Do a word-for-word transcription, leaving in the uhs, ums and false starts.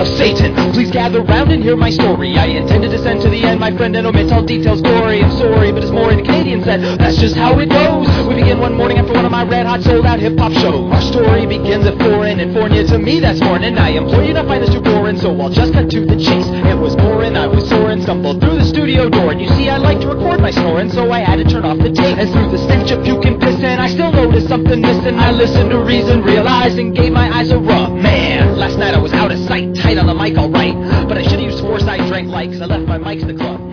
of Satan. Please gather round and hear my story. I intend to descend to the end, my friend, and omit all details gory. I'm sorry, but it's more in the Canadian said. That's just how it goes. We begin one morning after one of my red-hot, sold-out hip-hop shows. Our story begins at four in California. To me, that's foreign, and I implore you not find this too boring, so I'll just cut to the chase. It was boring, I was soaring, stumbled through the studio door, and you see, I like to record my snoring, so I had to turn off the tape. And through the stench of puke and piss, and I still noticed something missing. I listened to reason, realized, and gave my eyes a rub. Man, last night I was out of sight, tight on the mic, alright, but I should've used foresight, drank light, cause I left my mics in the club.